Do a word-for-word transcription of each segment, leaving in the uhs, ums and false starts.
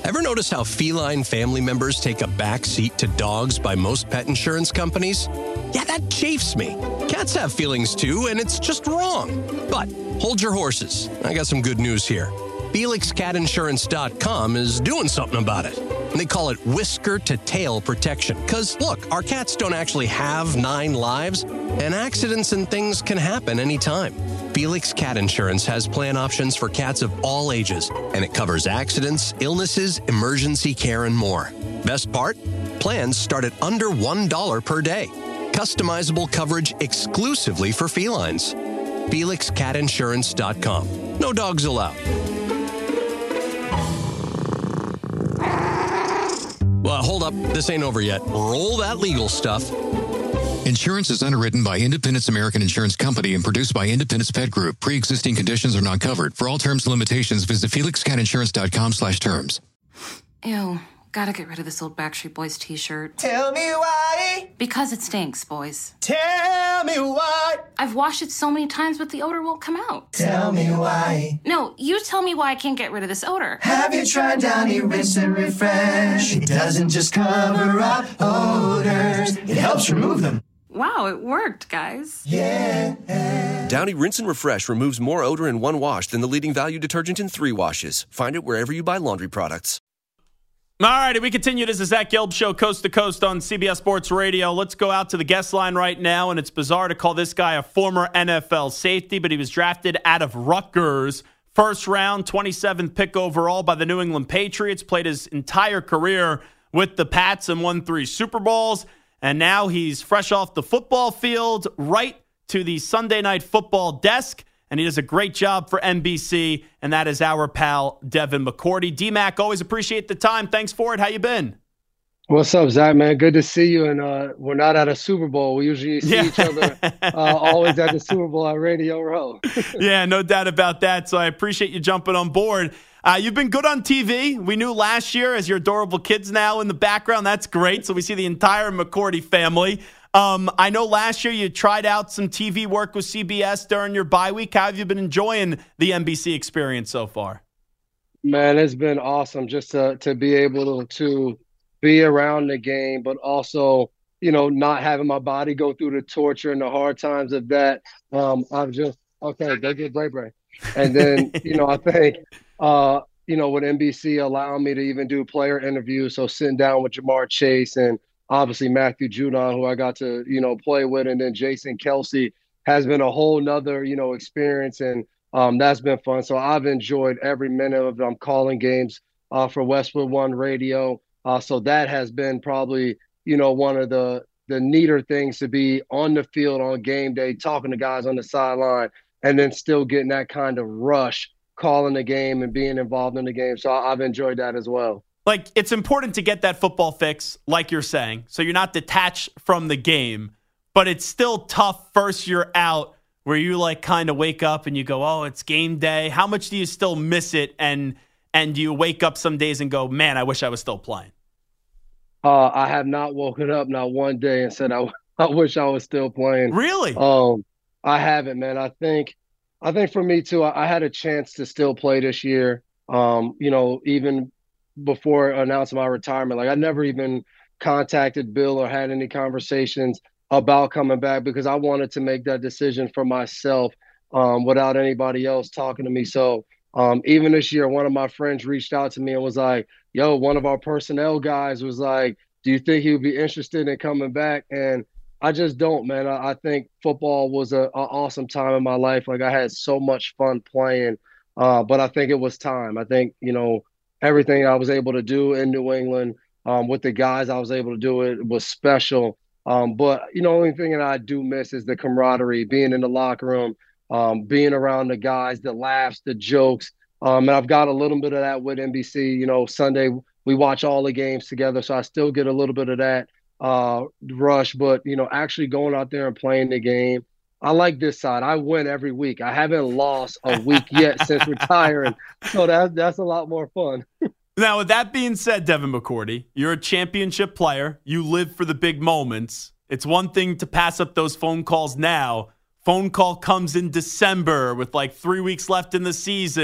Ever notice how feline family members take a back seat to dogs by most pet insurance companies? Yeah, that chafes me. Cats have feelings too, and it's just wrong. But hold your horses. I got some good news here. Felix Cat Insurance dot com is doing something about it. And they call it whisker-to-tail protection. Because, look, our cats don't actually have nine lives, and accidents and things can happen anytime. Felix Cat Insurance has plan options for cats of all ages, and it covers accidents, illnesses, emergency care, and more. Best part? Plans start at under one dollar per day. Customizable coverage exclusively for felines. Felix Cat Insurance dot com. No dogs allowed. Well, hold up. This ain't over yet. Roll that legal stuff. Insurance is underwritten by Independence American Insurance Company and produced by Independence Pet Group. Pre-existing conditions are not covered. For all terms and limitations, visit felix cat insurance dot com slash terms. Ew. Gotta get rid of this old Backstreet Boys t-shirt. Tell me why. Because it stinks, boys. Tell me why. I've washed it so many times, but the odor won't come out. Tell me why. No, you tell me why I can't get rid of this odor. Have you tried Downy Rinse and Refresh? It doesn't just cover up odors. It helps remove them. Wow, it worked, guys. Yeah. Downy Rinse and Refresh removes more odor in one wash than the leading value detergent in three washes. Find it wherever you buy laundry products. All right, we continue. This is Zach Gelb Show, coast to coast on C B S Sports Radio. Let's go out to the guest line right now, and it's bizarre to call this guy a former N F L safety, but he was drafted out of Rutgers. First round, twenty-seventh pick overall by the New England Patriots, played his entire career with the Pats and won three Super Bowls, and now he's fresh off the football field, right to the Sunday Night Football desk, and he does a great job for N B C, and that is our pal, Devin McCourty. D-Mac, always appreciate the time. Thanks for it. How you been? What's up, Zach, man? Good to see you. And uh, we're not at a Super Bowl. We usually see yeah. each other uh, always at the Super Bowl at Radio Row. Yeah, no doubt about that. So I appreciate you jumping on board. Uh, you've been good on T V. We knew last year, as your adorable kids now in the background. That's great. So we see the entire McCourty family. Um, I know last year you tried out some T V work with C B S during your bye week. How have you been enjoying the N B C experience so far? Man, it's been awesome just to to be able to be around the game, but also, you know, not having my body go through the torture and the hard times of that. Um, I've just, okay, go get Bray Bray. And then, you know, I think, uh, you know, with N B C allowing me to even do player interviews, so sitting down with Jamar Chase and obviously Matthew Judon, who I got to, you know, play with, and then Jason Kelsey has been a whole nother, you know, experience, and um, that's been fun. So I've enjoyed every minute of it. I'm calling games uh, for Westwood One Radio. Uh, so that has been probably, you know, one of the the neater things to be on the field on game day, talking to guys on the sideline, and then still getting that kind of rush, calling the game and being involved in the game. So I've enjoyed that as well. Like, it's important to get that football fix, like you're saying, so you're not detached from the game, but it's still tough first year out where you, like, kind of wake up and you go, oh, it's game day. How much do you still miss it? And and do you wake up some days and go, man, I wish I was still playing? Uh, I have not woken up not one day and said I, I wish I was still playing. Really? Um, I haven't, man. I think I think for me, too, I, I had a chance to still play this year, um, you know, even before announcing my retirement. Like, I never even contacted Bill or had any conversations about coming back because I wanted to make that decision for myself um, without anybody else talking to me. So um, even this year, one of my friends reached out to me and was like, yo, one of our personnel guys was like, do you think he would be interested in coming back? And I just don't, man. I, I think football was a, a awesome time in my life. Like, I had so much fun playing, uh, but I think it was time. I think, you know, everything I was able to do in New England um, with the guys I was able to do it was special. Um, but, you know, the only thing that I do miss is the camaraderie, being in the locker room, um, being around the guys, the laughs, the jokes. Um, and I've got a little bit of that with N B C. You know, Sunday we watch all the games together, so I still get a little bit of that uh, rush. But, you know, actually going out there and playing the game, I like this side. I win every week. I haven't lost a week yet since retiring, so that, that's a lot more fun. Now, with that being said, Devin McCourty, you're a championship player. You live for the big moments. It's one thing to pass up those phone calls now. Phone call comes in December with like three weeks left in the season.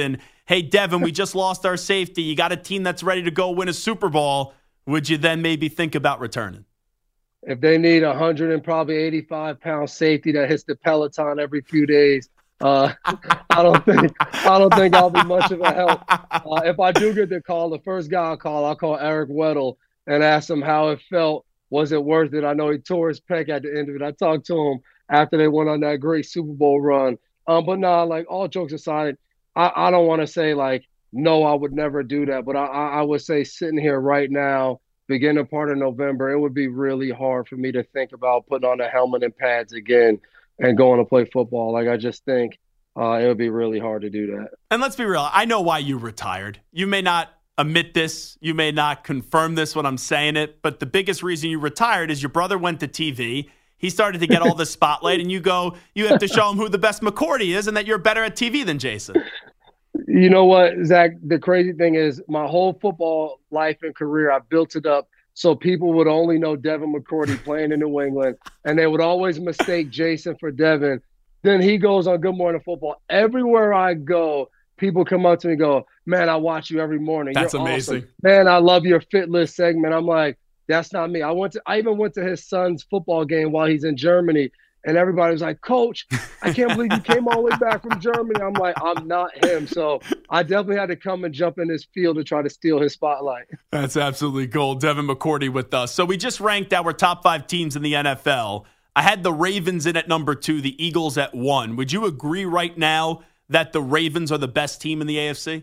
hey, Devin, we just lost our safety. You got a team that's ready to go win a Super Bowl. Would you then maybe think about returning? If they need a hundred and probably eighty-five pound safety that hits the Peloton every few days, uh, I don't think I don't think I'll be much of a help. Uh, if I do get the call, the first guy I'll call, I'll call Eric Weddle and ask him how it felt. Was it worth it? I know he tore his pec at the end of it. I talked to him after they went on that great Super Bowl run. Um, but nah, like all jokes aside, I, I don't want to say like no, I would never do that. But I, I would say sitting here right now, beginning part of November, it would be really hard for me to think about putting on a helmet and pads again and going to play football. Like, I just think uh, it would be really hard to do that. And let's be real. I know why you retired. You may not admit this. You may not confirm this when I'm saying it. But the biggest reason you retired is your brother went to T V. He started to get all the spotlight. And you go, you have to show him who the best McCourty is and that you're better at T V than Jason. You know what, Zach? The crazy thing is my whole football life and career, I built it up so people would only know Devin McCourty playing in New England, and they would always mistake Jason for Devin. Then he goes on Good Morning Football. Everywhere I go, people come up to me and go, man, I watch you every morning. That's You're amazing. Awesome. Man, I love your Fit List segment. I'm like, that's not me. I went to, I even went to his son's football game while he's in Germany. And everybody was like, Coach, I can't believe you came all the way back from Germany. I'm like, I'm not him. So I definitely had to come and jump in this field to try to steal his spotlight. That's absolutely gold. Devin McCourty with us. So we just ranked our top five teams in the N F L. I had the Ravens in at number two, the Eagles at one. Would you agree right now that the Ravens are the best team in the A F C?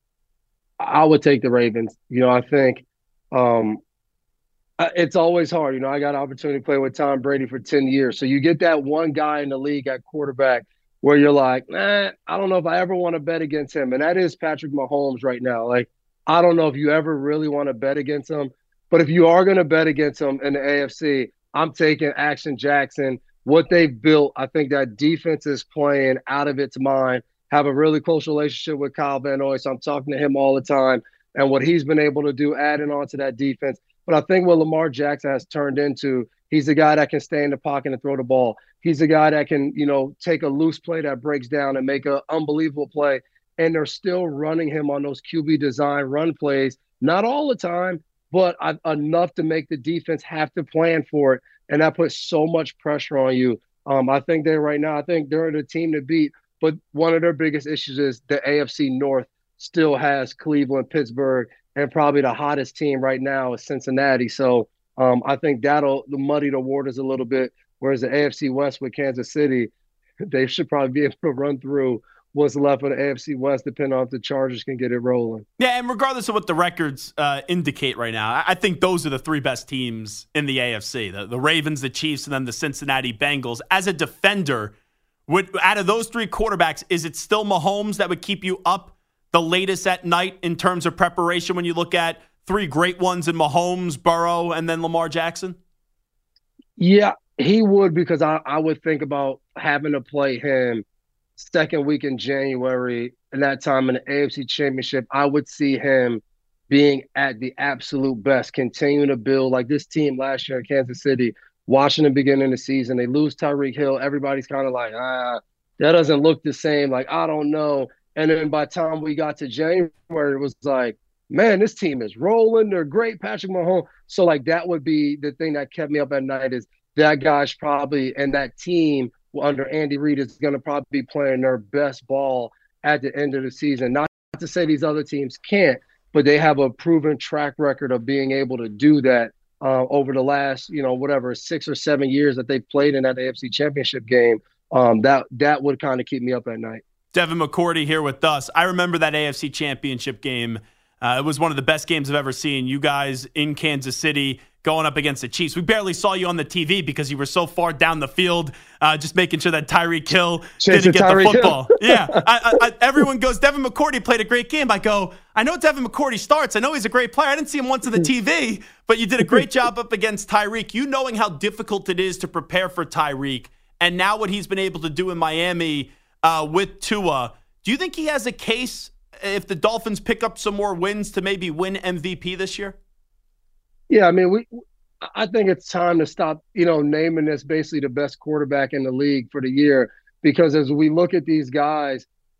I would take the Ravens. You know, I think um, – it's always hard. You know, I got an opportunity to play with Tom Brady for ten years. So you get that one guy in the league at quarterback where you're like, nah, I don't know if I ever want to bet against him. And that is Patrick Mahomes right now. Like, I don't know if you ever really want to bet against him. But if you are going to bet against him in the A F C, I'm taking Action Jackson. What they've built, I think that defense is playing out of its mind. Have a really close relationship with Kyle Van Noy. So I'm talking to him all the time. And what he's been able to do adding on to that defense. But I think what Lamar Jackson has turned into, he's a guy that can stay in the pocket and throw the ball. He's a guy that can, you know, take a loose play that breaks down and make an unbelievable play. And they're still running him on those Q B design run plays. Not all the time, but enough to make the defense have to plan for it. And that puts so much pressure on you. Um, I think they're right now, I think they're the team to beat. But one of their biggest issues is the A F C North still has Cleveland, Pittsburgh, and probably the hottest team right now is Cincinnati. So um, I think that'll muddy the waters a little bit, whereas the A F C West with Kansas City, they should probably be able to run through what's left of the A F C West, depending on if the Chargers can get it rolling. Yeah, and regardless of what the records uh, indicate right now, I think those are the three best teams in the A F C, the, the Ravens, the Chiefs, and then the Cincinnati Bengals. As a defender, would, out of those three quarterbacks, is it still Mahomes that would keep you up the latest at night in terms of preparation when you look at three great ones in Mahomes, Burrow, and then Lamar Jackson? Yeah, he would, because I, I would think about having to play him second week in January, and that time in the A F C Championship. I would see him being at the absolute best, continuing to build like this team last year in Kansas City, watching the beginning of the season. They lose Tyreek Hill. Everybody's kind of like, ah, that doesn't look the same. Like, I don't know. And then by the time we got to January, it was like, man, this team is rolling. They're great. Patrick Mahomes. So, like, that would be the thing that kept me up at night is that guy's probably – and that team under Andy Reid is going to probably be playing their best ball at the end of the season. Not to say these other teams can't, but they have a proven track record of being able to do that uh, over the last, you know, whatever, six or seven years that they've played in that A F C Championship game. Um, that, that would kind of keep me up at night. Devin McCourty here with us. I remember that A F C Championship game. Uh, it was one of the best games I've ever seen. You guys in Kansas City going up against the Chiefs. We barely saw you on the T V because you were so far down the field, uh, just making sure that Tyreek Hill didn't get the football. yeah, I, I, everyone goes, Devin McCourty played a great game. I go, I know Devin McCourty starts. I know he's a great player. I didn't see him once on the T V, but you did a great job up against Tyreek. You knowing how difficult it is to prepare for Tyreek, and now what he's been able to do in Miami uh, with Tua. Do you think he has a case if the Dolphins pick up some more wins to maybe win M V P this year? Yeah, I mean, we. I think it's time to stop, you know, naming this basically the best quarterback in the league for the year, because as we look at these guys,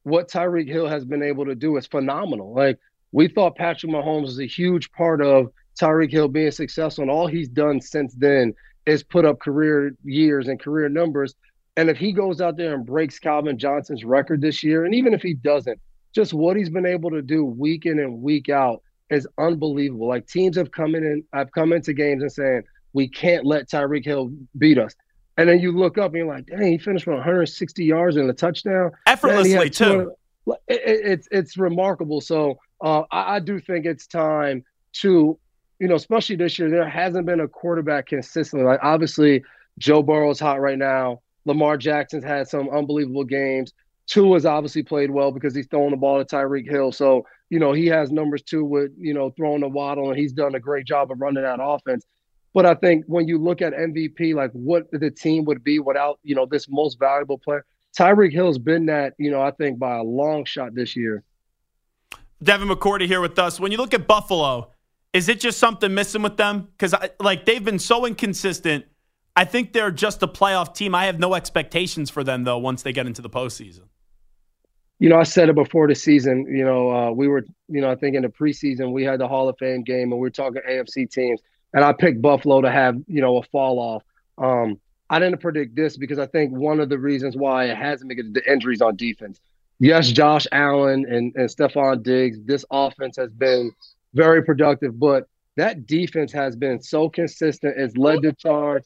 what Tyreek Hill has been able to do is phenomenal. Like, we thought Patrick Mahomes was a huge part of Tyreek Hill being successful, and all he's done since then is put up career years and career numbers. And if he goes out there and breaks Calvin Johnson's record this year, and even if he doesn't, just what he's been able to do week in and week out is unbelievable. Like, teams have come in and have come into games and saying, we can't let Tyreek Hill beat us. And then you look up and you're like, dang, he finished with one hundred sixty yards and a touchdown. Effortlessly, too. It, it, it's, it's remarkable. So uh, I, I do think it's time to, you know, especially this year, there hasn't been a quarterback consistently. Like, obviously, Joe Burrow's hot right now. Lamar Jackson's had some unbelievable games. Tua's obviously played well because he's throwing the ball to Tyreek Hill. So, you know, he has numbers too with, you know, throwing the waddle, and he's done a great job of running that offense. But I think when you look at M V P, like what the team would be without, you know, this most valuable player, Tyreek Hill's been that, you know, I think by a long shot this year. Devin McCourty here with us. When you look at Buffalo, is it just something missing with them? Because, like, they've been so inconsistent. I think they're just a playoff team. I have no expectations for them, though, once they get into the postseason. You know, I said it before the season. You know, uh, we were, you know, I think in the preseason we had the Hall of Fame game, and we were talking A F C teams. And I picked Buffalo to have, you know, a fall off. Um, I didn't predict this because I think one of the reasons why it hasn't been the injuries on defense. Yes, Josh Allen and, and Stephon Diggs, this offense has been very productive, but that defense has been so consistent. It's led the charge.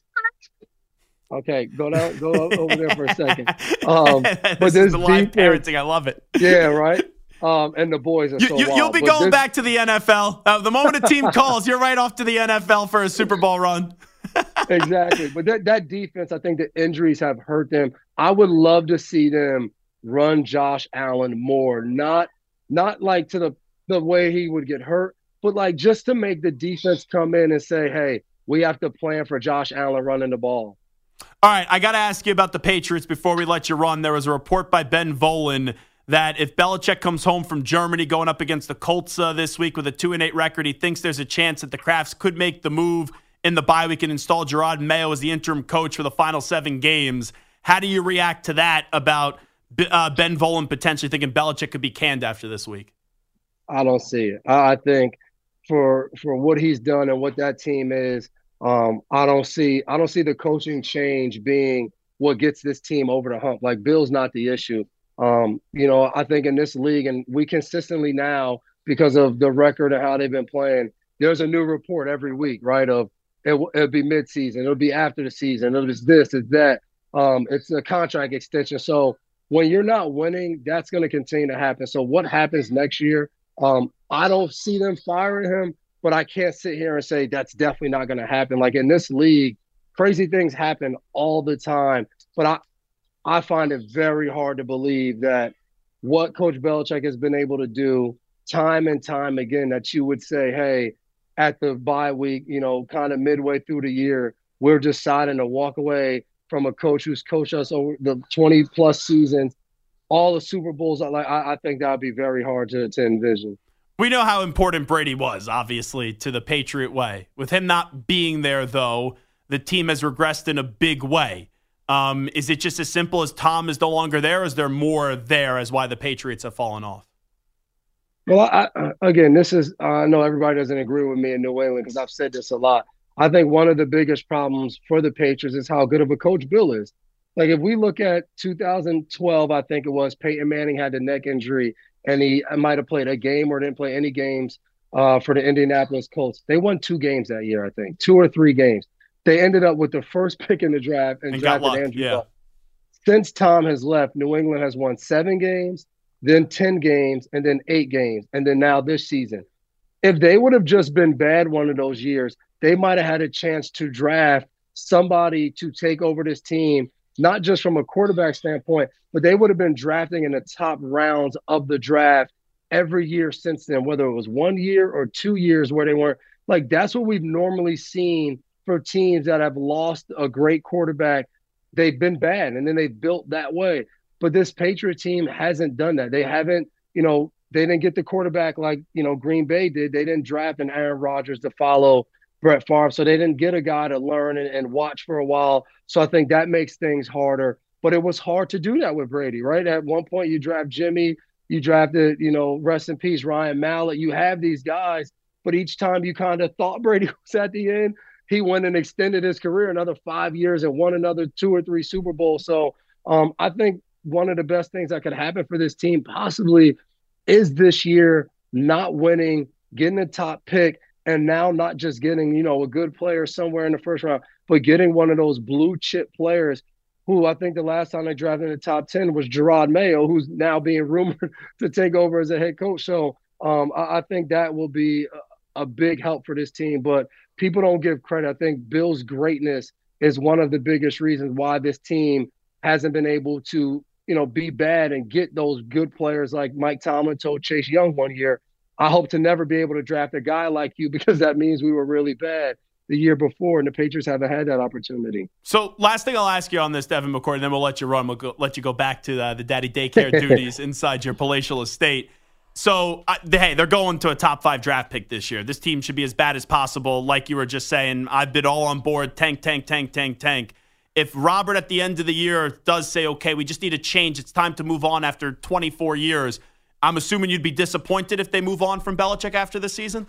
Okay, go down, go over there for a second. Um, this but this is the live defense, parenting. I love it. Yeah, right. Um, and the boys are you, so you, wild. You'll be But going this, back to the N F L. Uh, the moment a team calls, you're right off to the N F L for a Super Bowl run. Exactly. But that, that defense, I think the injuries have hurt them. I would love to see them run Josh Allen more. Not not like to the, the way he would get hurt, but like just to make the defense come in and say, hey, we have to plan for Josh Allen running the ball. All right, I got to ask you about the Patriots before we let you run. There was a report by Ben Volen that if Belichick comes home from Germany going up against the Colts uh, this week with a two and eight record, he thinks there's a chance that the Crafts could make the move in the bye week and install Gerard Mayo as the interim coach for the final seven games. How do you react to that about uh, Ben Volen potentially thinking Belichick could be canned after this week? I don't see it. I think for for what he's done and what that team is, um, I don't see I don't see the coaching change being what gets this team over the hump. Like, Bill's not the issue. Um, you know, I think in this league, and we consistently now, because of the record and how they've been playing, there's a new report every week, right? Of it, it'll be midseason, it'll be after the season, it'll be this, it's that. Um, it's a contract extension. So when you're not winning, that's going to continue to happen. So what happens next year? Um, I don't see them firing him, but I can't sit here and say that's definitely not going to happen. Like, in this league, crazy things happen all the time. But I, I find it very hard to believe that what Coach Belichick has been able to do time and time again, that you would say, hey, at the bye week, you know, kind of midway through the year, we're deciding to walk away from a coach who's coached us over the twenty plus seasons, all the Super Bowls. Like, I, I think that would be very hard to, to envision. We know how important Brady was, obviously, to the Patriot way. With him not being there, though, the team has regressed in a big way. Um, is it just as simple as Tom is no longer there, or is there more there as why the Patriots have fallen off? Well, I, again, this is – I know everybody doesn't agree with me in New England because I've said this a lot. I think one of the biggest problems for the Patriots is how good of a coach Bill is. Like, if we look at two thousand twelve, I think it was, Peyton Manning had the neck injury, and he might have played a game or didn't play any games uh, for the Indianapolis Colts. They won two games that year, I think, two or three games. They ended up with the first pick in the draft and, and drafted Andrew yeah. Luck. Since Tom has left, New England has won seven games, then ten games, and then eight games, and then now this season. If they would have just been bad one of those years, they might have had a chance to draft somebody to take over this team, not just from a quarterback standpoint, but they would have been drafting in the top rounds of the draft every year since then, whether it was one year or two years where they weren't. Like, that's what we've normally seen for teams that have lost a great quarterback. They've been bad, and then they've built that way. But this Patriot team hasn't done that. They haven't, you know, they didn't get the quarterback like, you know, Green Bay did. They didn't draft an Aaron Rodgers to follow Brett Favre, so they didn't get a guy to learn and, and watch for a while. So I think that makes things harder. but it was hard to do that with Brady, right? At one point, you draft Jimmy, you drafted, you know, rest in peace, Ryan Mallett. You have these guys, but each time you kind of thought Brady was at the end, he went and extended his career another five years and won another two or three Super Bowls. So um, I think one of the best things that could happen for this team possibly is this year not winning, getting a top pick, and now not just getting, you know, a good player somewhere in the first round, but getting one of those blue chip players who I think the last time they drafted in the top ten was Gerard Mayo, who's now being rumored to take over as a head coach. So um, I, I think that will be a, a big help for this team. But people don't give credit. I think Bill's greatness is one of the biggest reasons why this team hasn't been able to, you know, be bad and get those good players like Mike Tomlin told Chase Young one year. I hope to never be able to draft a guy like you because that means we were really bad the year before, and the Patriots haven't had that opportunity. So last thing I'll ask you on this, Devin McCourt, and then we'll let you run. We'll go, let you go back to the, the daddy daycare duties inside your palatial estate. So, uh, they, hey, they're going to a top five draft pick this year. This team should be as bad as possible. Like you were just saying, I've been all on board, tank, tank, tank, tank, tank. If Robert at the end of the year does say, okay, we just need a change, it's time to move on after twenty-four years, I'm assuming you'd be disappointed if they move on from Belichick after the season?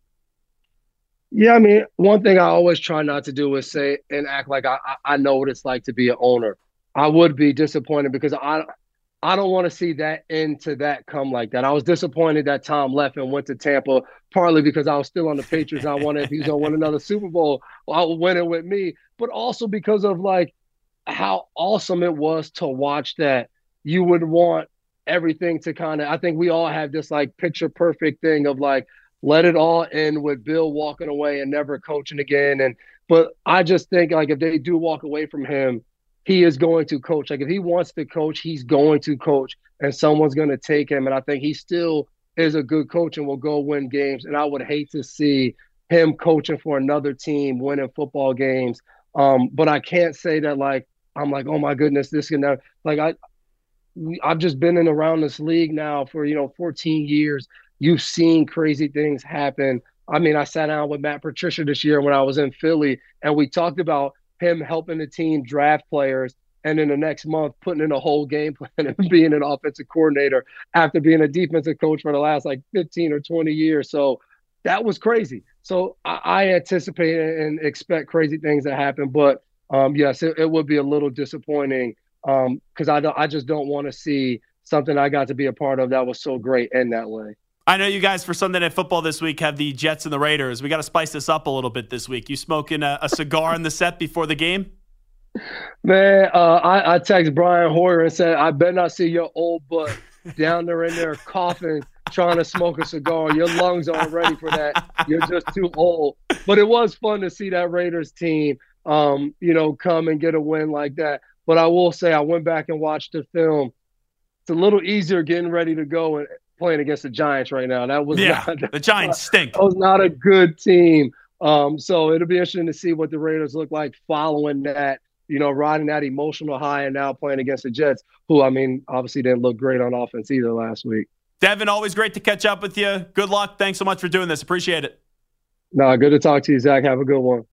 Yeah, I mean, one thing I always try not to do is say and act like I, I know what it's like to be an owner. I would be disappointed because I I don't want to see that end to that come like that. I was disappointed that Tom left and went to Tampa, partly because I was still on the Patriots. I wanted if he was going to win another Super Bowl, well, I would win it with me. But also because of, like, how awesome it was to watch that. You would want everything to kind of – I think we all have this, like, picture-perfect thing of, like, let it all end with Bill walking away and never coaching again. And but I just think, like, if they do walk away from him, he is going to coach. Like, if he wants to coach, he's going to coach, and someone's going to take him. And I think he still is a good coach and will go win games. And I would hate to see him coaching for another team, winning football games. Um, but I can't say that, like, I'm like, oh, my goodness, this and that. Like, I, we, I've just been in around this league now for, you know, fourteen years. You've seen crazy things happen. I mean, I sat down with Matt Patricia this year when I was in Philly, and we talked about him helping the team draft players, and in the next month putting in a whole game plan and being an offensive coordinator after being a defensive coach for the last like fifteen or twenty years. So that was crazy. So I, I anticipate and expect crazy things to happen. But um, yes, it, it would be a little disappointing because um, I, don't, I just don't want to see something I got to be a part of that was so great end that way. I know you guys for Sunday Night Football this week have the Jets and the Raiders. We got to spice this up a little bit this week. You smoking a, a cigar in the set before the game? Man, uh, I, I texted Brian Hoyer and said, I better not see your old butt down there in there coughing, trying to smoke a cigar. Your lungs aren't ready for that. You're just too old. But it was fun to see that Raiders team, um, you know, come and get a win like that. But I will say I went back and watched the film. It's a little easier getting ready to go and playing against the Giants right now. That was yeah, not, the Giants stink. That was not a good team. Um, so it'll be interesting to see what the Raiders look like following that, you know, riding that emotional high and now playing against the Jets, who, I mean, obviously didn't look great on offense either last week. Devin, always great to catch up with you. Good luck. Thanks so much for doing this. Appreciate it. No, good to talk to you, Zach. Have a good one.